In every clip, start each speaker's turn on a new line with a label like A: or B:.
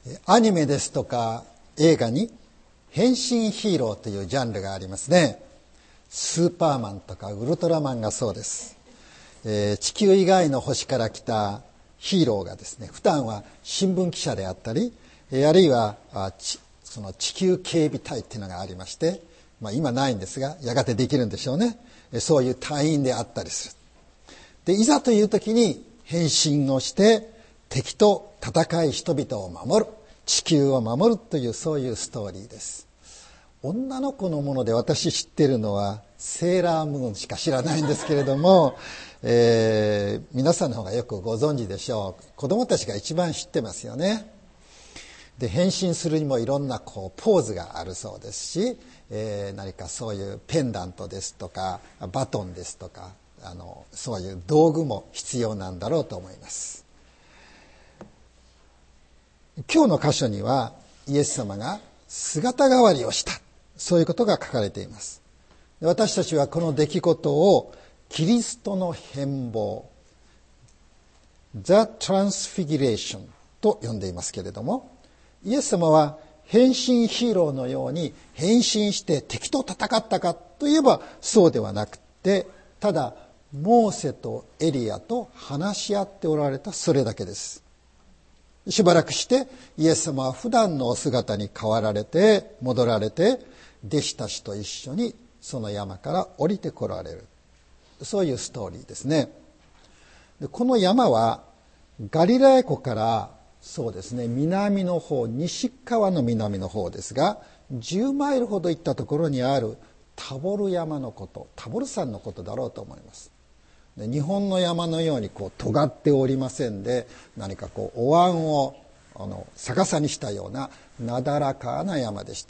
A: アニメですとか映画に変身ヒーローというジャンルがありますね。スーパーマンとかウルトラマンがそうです。地球以外の星から来たヒーローがですね、普段は新聞記者であったり、あるいはその地球警備隊っていうのがありまして、今ないんですがやがてできるんでしょうね。そういう隊員であったりする。で、いざという時に変身をして敵と戦い人々を守る、地球を守るという、そういうストーリーです。女の子のもので私知ってるのはセーラームーンしか知らないんですけれども、皆さんの方がよくご存知でしょう。子供たちが一番知ってますよね。で、変身するにもいろんなポーズがあるそうですし、何かそういうペンダントですとかバトンですとか、そういう道具も必要なんだろうと思います。今日の箇所にはイエス様が姿変わりをした、そういうことが書かれています。私たちはこの出来事をキリストの変貌、The Transfiguration と呼んでいますけれども、イエス様は変身ヒーローのように変身して敵と戦ったかといえばそうではなくて、ただモーセとエリアと話し合っておられた、それだけです。しばらくしてイエス様は普段のお姿に変わられて戻られて、弟子たちと一緒にその山から降りてこられる、そういうストーリーですね。で、この山はガリラヤ湖からそうですね、南の方、西側の南の方ですが、10マイルほど行ったところにあるタボル山のこと、タボル山のことだろうと思います。で、日本の山のように尖っておりませんで、何かお椀を逆さにしたようななだらかな山でした。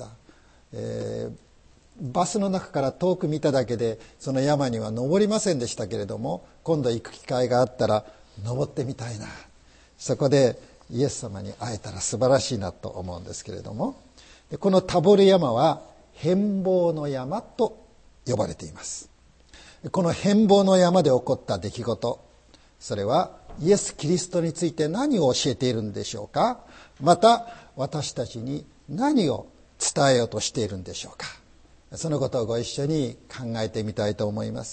A: バスの中から遠く見ただけでその山には登りませんでしたけれども、今度行く機会があったら登ってみたいな、そこでイエス様に会えたら素晴らしいなと思うんですけれども、このタボル山は変貌の山と呼ばれています。この変貌の山で起こった出来事、それはイエス・キリストについて何を教えているんでしょうか。また私たちに何を伝えようとしているんでしょうか。そのことをご一緒に考えてみたいと思います。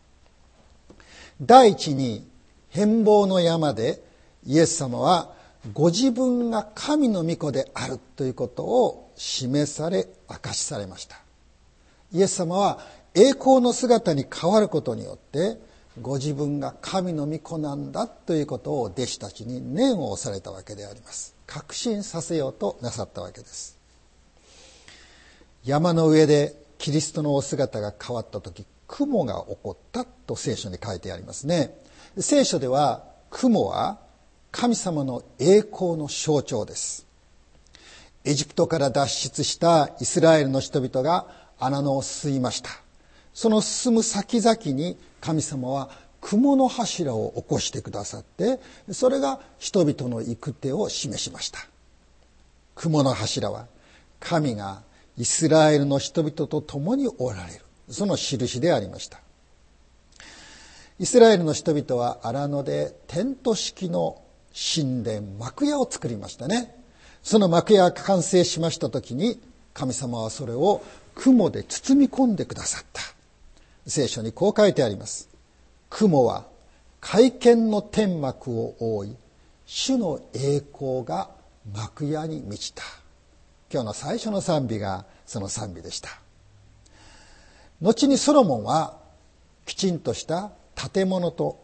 A: 第一に、変貌の山でイエス様はご自分が神の御子であるということを示され、証しされました。イエス様は栄光の姿に変わることによってご自分が神の御子なんだということを弟子たちに念を押されたわけであります。確信させようとなさったわけです。山の上でキリストのお姿が変わった時、雲が起こったと聖書に書いてありますね。聖書では雲は神様の栄光の象徴です。エジプトから脱出したイスラエルの人々が穴野を進みました。その進む先々に神様は雲の柱を起こしてくださって、それが人々の行く手を示しました。雲の柱は神がイスラエルの人々と共におられる、その印でありました。イスラエルの人々は荒野でテント式の神殿、幕屋を作りましたね。その幕屋が完成しました時に、神様はそれを雲で包み込んでくださった。聖書にこう書いてあります。雲は会見の天幕を覆い、主の栄光が幕屋に満ちた。今日の最初の賛美がその賛美でした。後にソロモンはきちんとした建物の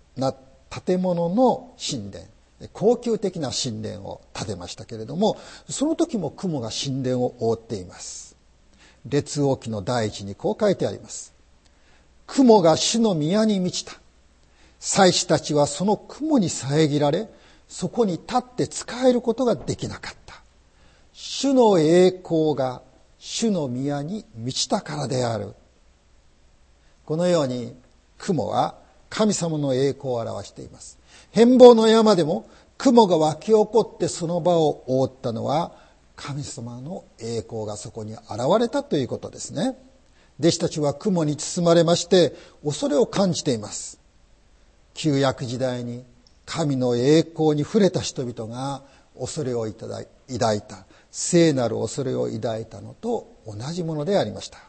A: 神殿、高級的な神殿を建てましたけれども、その時も雲が神殿を覆っています。列王記の第一にこう書いてあります。雲が主の宮に満ちた。祭司たちはその雲に遮られ、そこに立って仕えることができなかった。主の栄光が主の宮に満ちたからである。このように雲は神様の栄光を表しています。変貌の山でも雲が湧き起こってその場を覆ったのは、神様の栄光がそこに現れたということですね。弟子たちは雲に包まれまして恐れを感じています。旧約時代に神の栄光に触れた人々が恐れを抱いた、聖なる恐れを抱いたのと同じものでありました。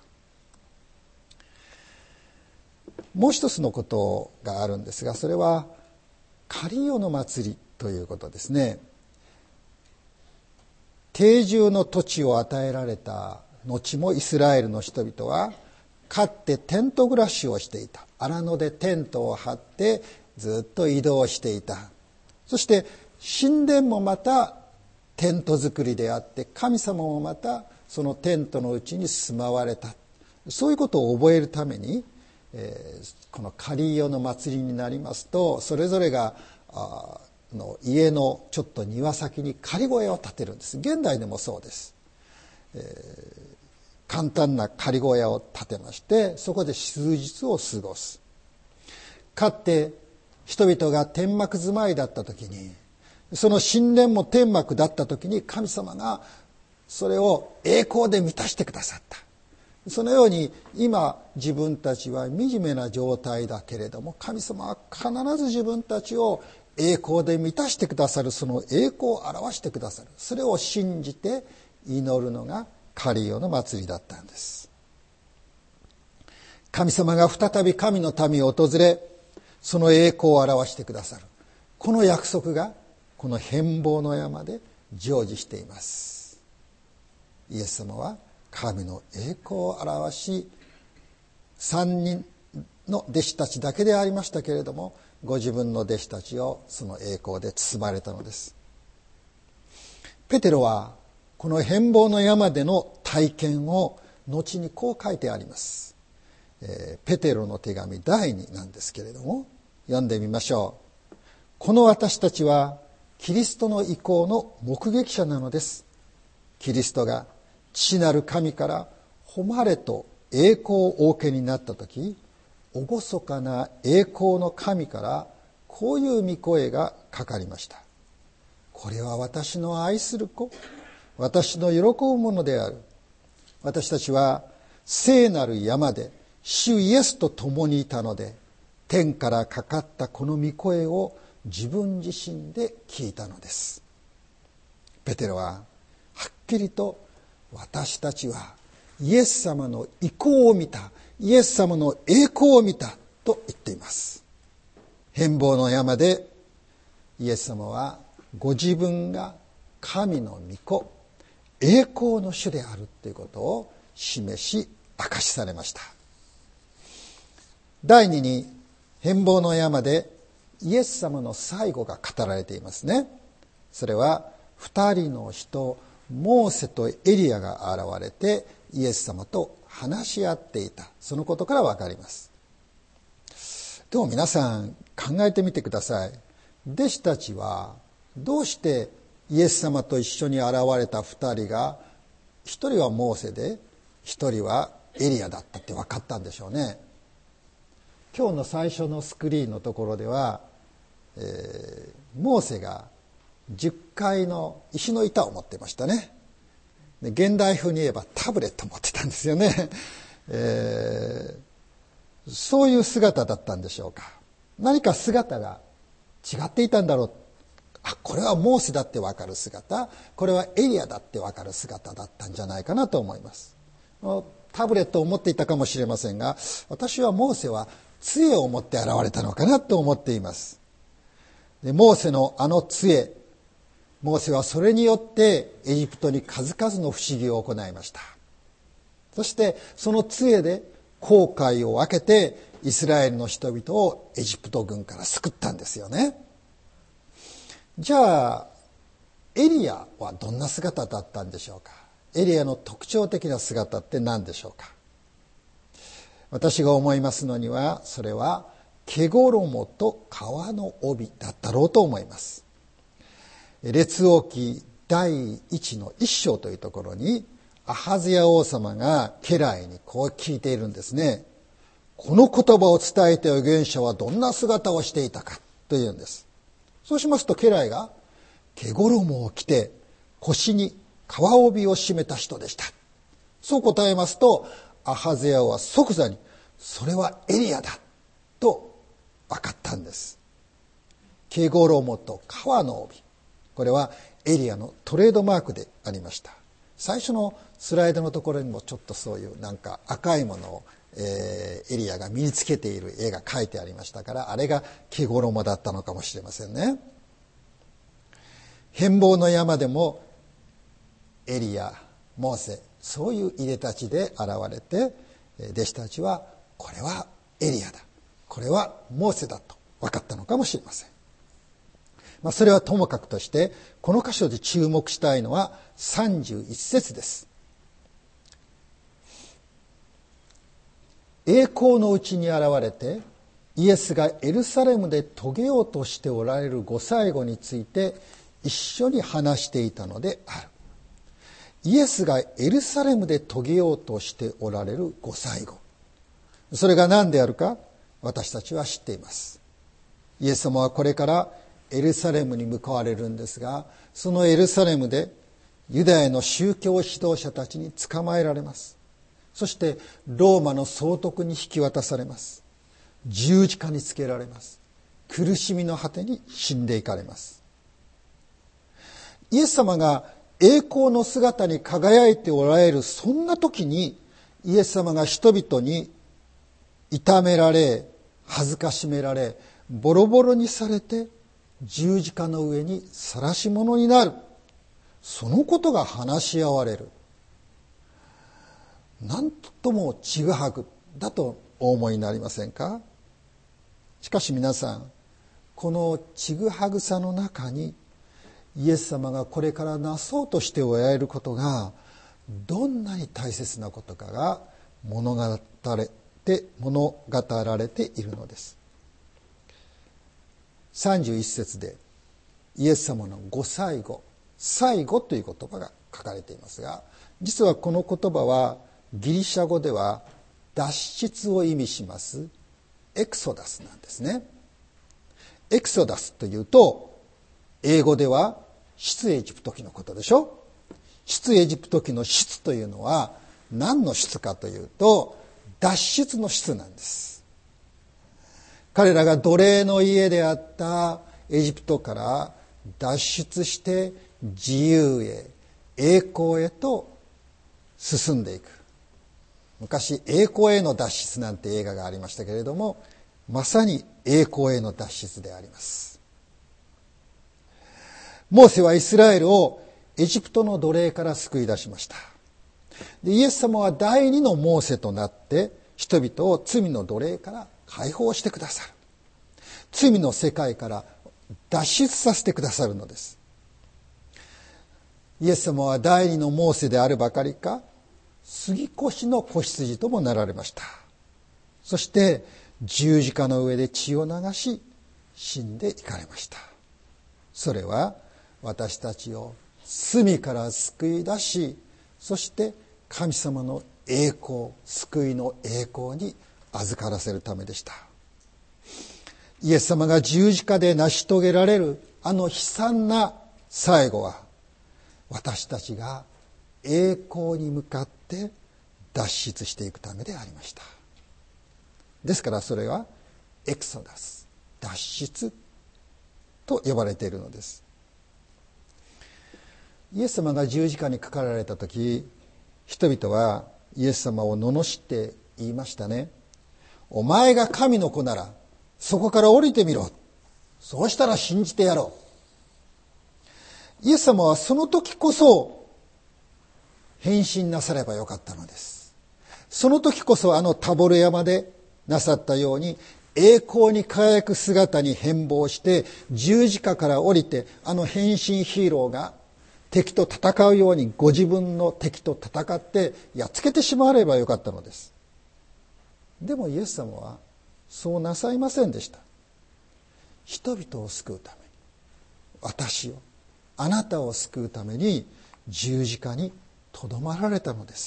A: もう一つのことがあるんですが、それはカリオの祭りということですね。定住の土地を与えられた後もイスラエルの人々はかつてテント暮らしをしていた。荒野でテントを張ってずっと移動していた。そして神殿もまたテント作りであって、神様もまたそのテントのうちに住まわれた。そういうことを覚えるために、このカリオの祭りになりますと、それぞれが家のちょっと庭先に仮小屋を建てるんです。現代でもそうです。簡単な仮小屋を建てまして、そこで数日を過ごす。かつて人々が天幕住まいだった時に、その神殿も天幕だった時に、神様がそれを栄光で満たしてくださった。そのように今自分たちは惨めな状態だけれども、神様は必ず自分たちを栄光で満たしてくださる、その栄光を表してくださる、それを信じて祈るのがカリオの祭りだったんです。神様が再び神の民を訪れ、その栄光を表してくださる、この約束がこの変貌の山で成就しています。イエス様は神の栄光を表し、3人の弟子たちだけでありましたけれども、ご自分の弟子たちをその栄光で包まれたのです。ペテロはこの変貌の山での体験を後にこう書いてあります。ペテロの手紙第2なんですけれども、読んでみましょう。この私たちはキリストの意向の目撃者なのです。キリストが父なる神から誉れと栄光をお受けになった時、厳かな栄光の神からこういう御声がかかりました。これは私の愛する子、私の喜ぶものである。私たちは聖なる山で主イエスと共にいたので、天からかかったこの御声を自分自身で聞いたのです。ペテロははっきりと、私たちはイエス様の意向を見た、イエス様の栄光を見たと言っています。変貌の山でイエス様はご自分が神の御子、栄光の主であるということを示し明かしされました。第2に、変貌の山でイエス様の最後が語られていますね。それは2人の人、モーセとエリアが現れてイエス様と話し合っていた、そのことから分かります。でも皆さん考えてみてください。弟子たちはどうしてイエス様と一緒に現れた2人が、1人はモーセで1人はエリアだったって分かったんでしょうね。今日の最初のスクリーンのところでは、モーセが10階の石の板を持っていましたね。で、現代風に言えばタブレットを持ってたんですよね。そういう姿だったんでしょうか。何か姿が違っていたんだろう。これはモーセだって分かる姿、これはエリアだって分かる姿だったんじゃないかなと思います。タブレットを持っていたかもしれませんが、私はモーセは杖を持って現れたのかなと思っています。で、モーセのあの杖、モーセはそれによってエジプトに数々の不思議を行いました。そしてその杖で紅海を分けてイスラエルの人々をエジプト軍から救ったんですよね。じゃあエリアはどんな姿だったんでしょうか。エリアの特徴的な姿って何でしょうか。私が思いますのには、それは毛衣と皮の帯だったろうと思います。列王記第1の1章というところに、アハズヤ王様が家来にこう聞いているんですね。この言葉を伝えた預言者はどんな姿をしていたかというんです。そうしますと家来が、毛衣を着て腰に皮帯を締めた人でした。そう答えますと、アハゼヤは即座にそれはエリアだと分かったんです。毛衣と皮の帯、これはエリアのトレードマークでありました。最初のスライドのところにもちょっとそういうなんか赤いものを、エリアが身につけている絵が描いてありましたから、あれが毛衣だったのかもしれませんね。変貌の山でもエリア、モーセ、そういういでたちで現れて、弟子たちはこれはエリアだ、これはモーセだと分かったのかもしれません。それはともかくとして、この箇所で注目したいのは31節です。栄光のうちに現れて、イエスがエルサレムで遂げようとしておられるご最後について一緒に話していたのである。イエスがエルサレムで遂げようとしておられるご最後、それが何であるか私たちは知っています。イエス様はこれからエルサレムに向かわれるんですが、そのエルサレムでユダヤの宗教指導者たちに捕まえられます。そしてローマの総督に引き渡されます。十字架につけられます。苦しみの果てに死んでいかれます。イエス様が栄光の姿に輝いておられるそんな時に、イエス様が人々に痛められ、恥ずかしめられ、ボロボロにされて十字架の上に晒し者になる、そのことが話し合われる。なんともちぐはぐだとお思いになりませんか？しかし皆さん、このちぐはぐさの中にイエス様がこれからなそうとしておられることがどんなに大切なことかが物語られているのです。31節でイエス様のご最後、最後という言葉が書かれていますが、実はこの言葉はギリシャ語では脱出を意味しますエクソダスなんですね。エクソダスというと英語では出エジプト記のことでしょ。出エジプト記の出というのは何の出かというと脱出の出なんです。彼らが奴隷の家であったエジプトから脱出して自由へ、栄光へと進んでいく。昔栄光への脱出なんて映画がありましたけれども、まさに栄光への脱出であります。モーセはイスラエルをエジプトの奴隷から救い出しました。でイエス様は第二のモーセとなって人々を罪の奴隷から解放してくださる。罪の世界から脱出させてくださるのです。イエス様は第二のモーセであるばかりか、杉越の子羊ともなられました。そして十字架の上で血を流し死んでいかれました。それは私たちを罪から救い出し、そして神様の栄光、救いの栄光に預からせるためでした。イエス様が十字架で成し遂げられるあの悲惨な最後は、私たちが栄光に向かって脱出していくためでありました。ですからそれはエクソダス、脱出と呼ばれているのです。イエス様が十字架にかかられた時、人々はイエス様を罵って言いましたね。お前が神の子ならそこから降りてみろ。そうしたら信じてやろう。イエス様はその時こそ変身なさればよかったのです。その時こそあのタボル山でなさったように栄光に輝く姿に変貌して十字架から降りて、あの変身ヒーローが敵と戦うようにご自分の敵と戦ってやっつけてしまわればよかったのです。でもイエス様はそうなさいませんでした。人々を救うために、私を、あなたを救うために十字架にとどまられたのです。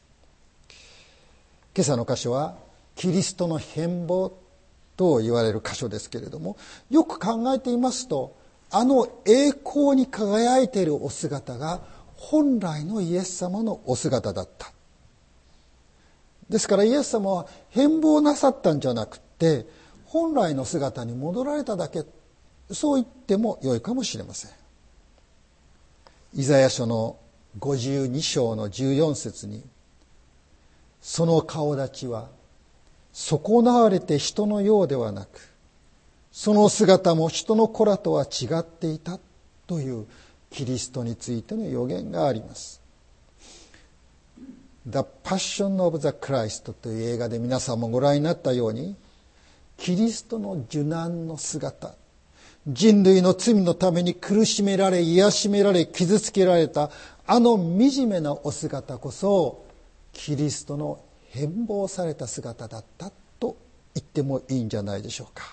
A: 今朝の箇所はキリストの変貌と言われる箇所ですけれども、よく考えていますと、あの栄光に輝いているお姿が本来のイエス様のお姿だった。ですからイエス様は変貌なさったんじゃなくて、本来の姿に戻られただけ、そう言っても良いかもしれません。 イザヤ書の52章の14節に、その顔立ちは損なわれて人のようではなく、その姿も人の子らとは違っていたというキリストについての予言があります。The Passion of the Christ という映画で皆さんもご覧になったように、キリストの受難の姿、人類の罪のために苦しめられ、癒しめられ、傷つけられたあの惨めなお姿こそ、キリストの変貌された姿だったと言ってもいいんじゃないでしょうか。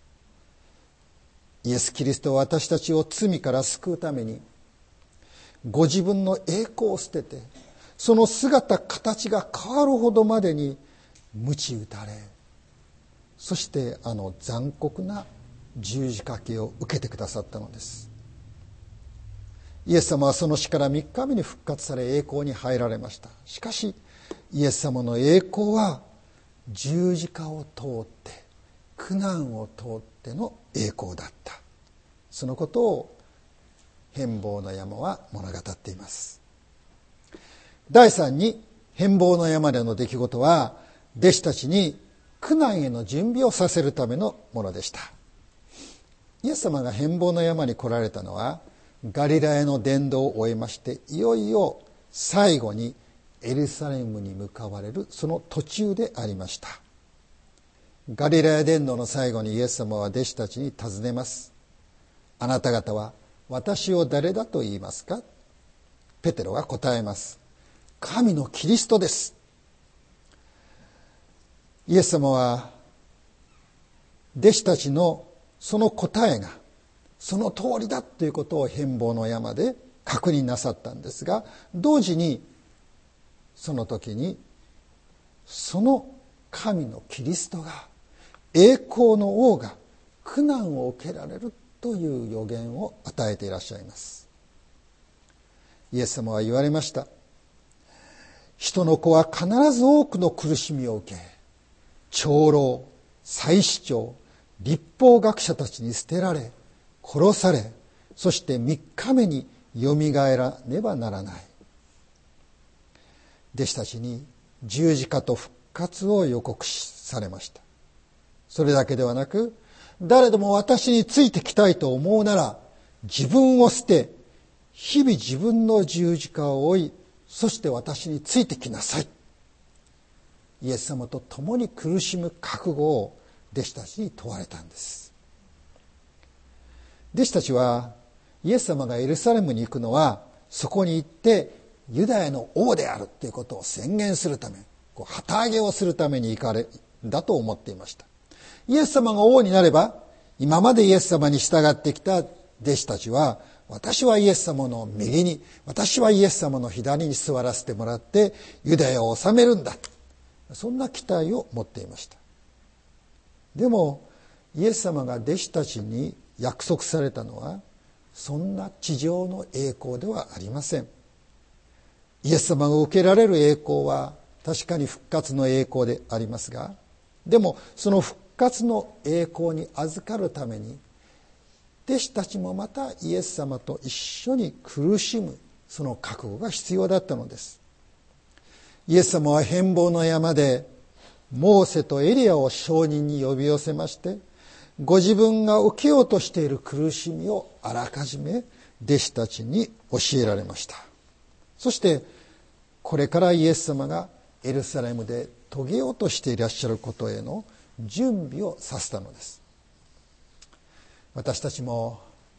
A: イエス・キリストは私たちを罪から救うために、ご自分の栄光を捨てて、その姿形が変わるほどまでに鞭打たれ、そしてあの残酷な十字架刑を受けてくださったのです。イエス様はその死から3日目に復活され、栄光に入られました。しかしイエス様の栄光は十字架を通って、苦難を通っての栄光だった。そのことを変貌の山は物語っています。第3に、変貌の山での出来事は、弟子たちに苦難への準備をさせるためのものでした。イエス様が変貌の山に来られたのは、ガリラヤの伝道を終えまして、いよいよ最後にエルサレムに向かわれるその途中でありました。ガリラヤ伝道の最後にイエス様は弟子たちに尋ねます。あなた方は私を誰だと言いますか？ペテロが答えます。神のキリストです。イエス様は弟子たちのその答えがその通りだということを変貌の山で確認なさったんですが、同時にその時にその神のキリストが、栄光の王が苦難を受けられるという予言を与えていらっしゃいます。イエス様は言われました。人の子は必ず多くの苦しみを受け、長老、祭司長、律法学者たちに捨てられ、殺され、そして3日目によみがえらねばならない。弟子たちに十字架と復活を予告されました。それだけではなく、誰でも私についてきたいと思うなら、自分を捨て、日々自分の十字架を追い、そして私についてきなさい。イエス様と共に苦しむ覚悟を弟子たちに問われたんです。弟子たちはイエス様がエルサレムに行くのは、そこに行ってユダヤの王であるということを宣言するため、旗揚げをするために行かれだと思っていました。イエス様が王になれば、今までイエス様に従ってきた弟子たちは、私はイエス様の右に、私はイエス様の左に座らせてもらってユダヤを治めるんだ、そんな期待を持っていました。でもイエス様が弟子たちに約束されたのは、そんな地上の栄光ではありません。イエス様が受けられる栄光は確かに復活の栄光でありますが、でもその復活の栄光に預かるために、弟子たちもまたイエス様と一緒に苦しむ、その覚悟が必要だったのです。イエス様は変貌の山でモーセとエリアを証人に呼び寄せまして、ご自分が受けようとしている苦しみをあらかじめ弟子たちに教えられました。そしてこれからイエス様がエルサレムで遂げようとしていらっしゃることへの準備をさせたのです。私たちも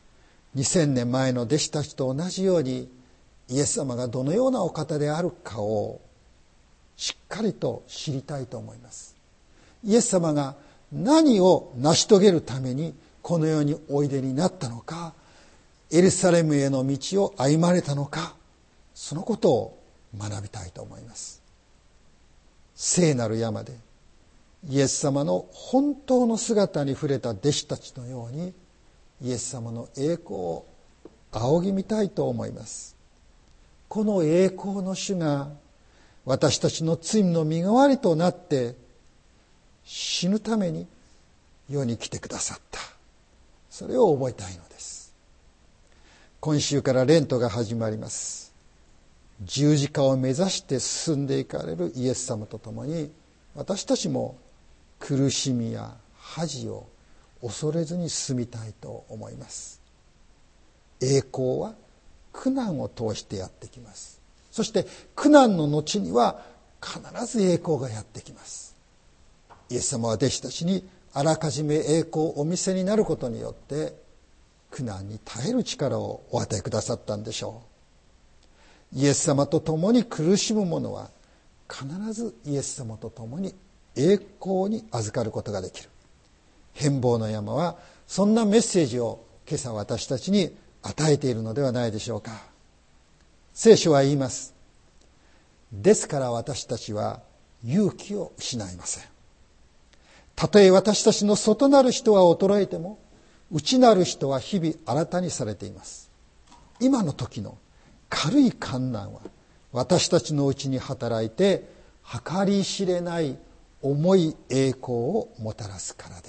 A: 2000年前の弟子たちと同じように、イエス様がどのようなお方であるかをしっかりと知りたいと思います。イエス様が何を成し遂げるためにこの世においでになったのか、エルサレムへの道を歩まれたのか、そのことを学びたいと思います。聖なる山でイエス様の本当の姿に触れた弟子たちのように、イエス様の栄光を仰ぎ見たいと思います。この栄光の主が私たちの罪の身代わりとなって死ぬために世に来てくださった。それを覚えたいのです。 今週からレントが始まります。十字架を目指して進んでいかれるイエス様と共に、私たちも苦しみや恥を恐れずに進みたいと思います。栄光は苦難を通してやってきます。そして苦難の後には必ず栄光がやってきます。イエス様は弟子たちにあらかじめ栄光をお見せになることによって苦難に耐える力をお与えくださったんでしょう。イエス様と共に苦しむ者は必ずイエス様と共に栄光に預かることができる。変貌の山はそんなメッセージを今朝私たちに与えているのではないでしょうか。聖書は言います。ですから私たちは勇気を失いません。たとえ私たちの外なる人は衰えても、内なる人は日々新たにされています。今の時の軽い患難は私たちのうちに働いて計り知れない重い栄光をもたらすからです。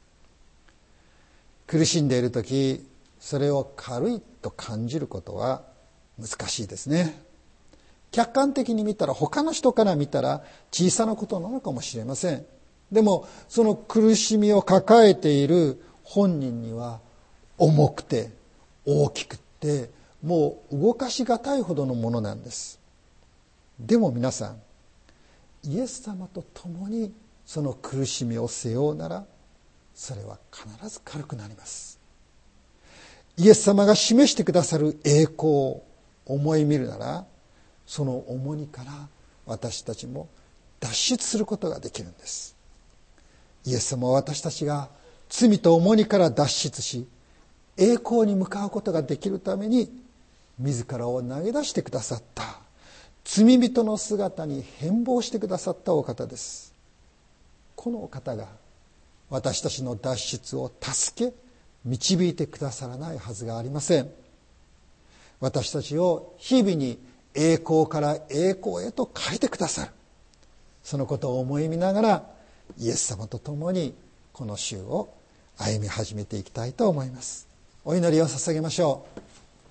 A: 苦しんでいる時、それを軽いと感じることは難しいですね。客観的に見たら、他の人から見たら小さなことなのかもしれません。でもその苦しみを抱えている本人には重くて大きくってもう動かしがたいほどのものなんです。でも皆さん、イエス様と共にその苦しみを背負うなら、それは必ず軽くなります。イエス様が示してくださる栄光を思い見るなら、その重荷から私たちも脱出することができるんです。イエス様は私たちが罪と重荷から脱出し、栄光に向かうことができるために自らを投げ出してくださった、罪人の姿に変貌してくださったお方です。このお方が私たちの脱出を助け導いてくださらないはずがありません。私たちを日々に栄光から栄光へと変えてくださる、そのことを思い見ながらイエス様と共にこの週を歩み始めていきたいと思います。お祈りを捧げましょう。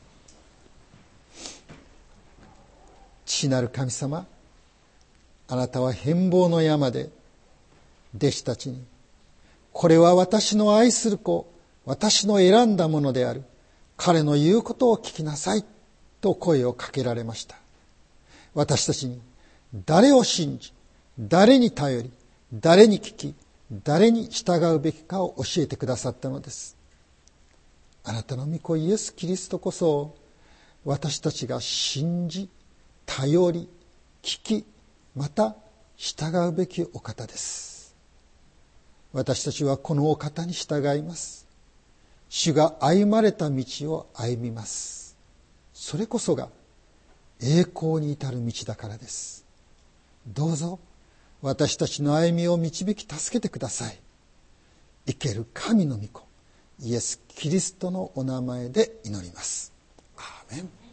A: 父なる神様、あなたは変貌の山で弟子たちに、これは私の愛する子、私の選んだものである、彼の言うことを聞きなさいと声をかけられました。私たちに誰を信じ、誰に頼り、誰に聞き、誰に従うべきかを教えてくださったのです。あなたの御子イエス・キリストこそ、私たちが信じ、頼り、聞き、また従うべきお方です。私たちはこのお方に従います。主が歩まれた道を歩みます。それこそが栄光に至る道だからです。どうぞ私たちの歩みを導き助けてください。生ける神の御子イエス・キリストのお名前で祈ります。アーメン。